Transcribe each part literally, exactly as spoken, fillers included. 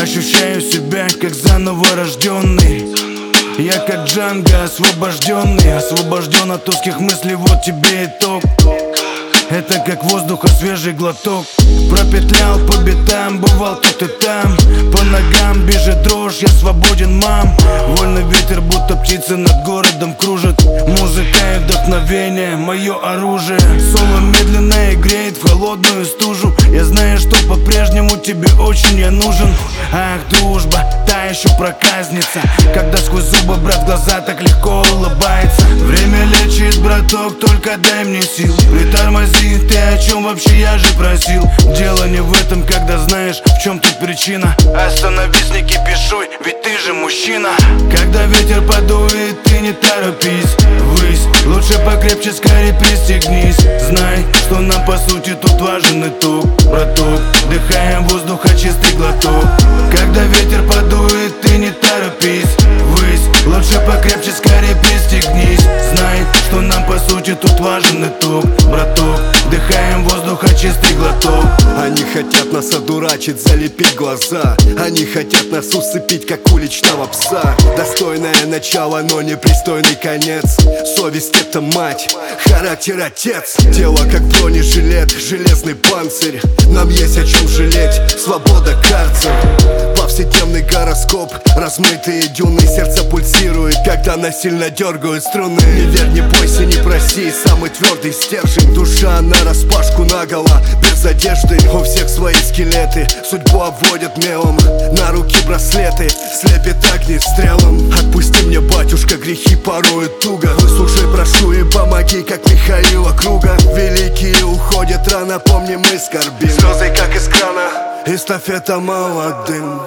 Ощущаю себя как заново рожденный. Я как Джанго освобожденный, освобожден от узких мыслей, вот тебе итог. Это как воздуха свежий глоток. Пропетлял по битам, бывал тут и там. По ногам бежит дрожь, я свободен, мам. Вольный ветер, будто птицы над городом кружит. Музыка и вдохновение, мое оружие. Соло медленно и греет в холодную стужу. Я знаю, что по-прежнему тебе очень я нужен. Ах, дружба, та еще проказница, когда сквозь зубы брат глаза так легко улыбается. Время лечит, браток, только дай мне сил. Притормози, ты о чем вообще, я же просил. Дело не в этом, когда знаешь, в чем тут причина. Остановись, не кипишуй, ведь ты же мужчина. Когда ветер подует, ты не торопись. Высь, лучше покрепче, скорее пристегнись. Знай, что нам по сути тут важен итог. Браток, дыхаем воздуха, чистый глоток. Когда ветер подует, ты не торопись. Высь, лучше покрепче, скорее пристегнись. Знай, что нам по сути тут важен итог. Браток, вдыхаем воздуха, чистый глоток. Они хотят нас одурачить, залепить глаза. Они хотят нас усыпить, как уличного пса. Достойное начало, но непристойный конец. Совесть — это мать, характер — отец. Тело как бронежилет, железный панцирь. Нам есть о чем жалеть, свобода — карцер. Повседневный гороскоп, размытые дюны. Сердце пульсирует, когда насильно дергают струны. Не верь, не бойся, не проси, самый твердый стержень. Душа нараспашку наголо, без одежды. У всех свои скелеты, судьбу обводят мелом. На руки браслеты, слепит огнестрелом. Отпусти мне, батюшка, грехи порою туго. Выслушай, прошу и помоги, как Михаила Круга. Великие уходят рано, помни, мы скорбим. Слезы, как из крана, эстафета молодым.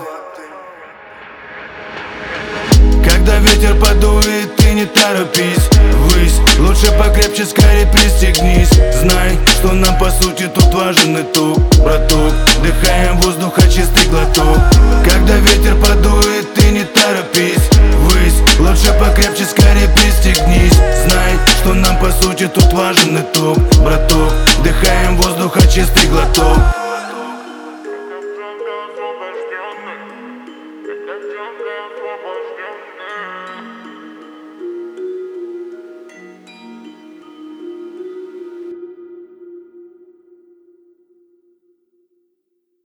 Когда ветер подует, ты не торопись. Высь, лучше покрепче, скорее пристегнись. Знай, что нам по сути тут важен итог. Браток, дыхаем воздуха, чистый глоток. Когда ветер подует, ты не торопись. Высь, лучше покрепче, скорее пристегнись. Знай, что нам по сути тут важен итог. Браток, дыхаем воздуха, чистый глоток.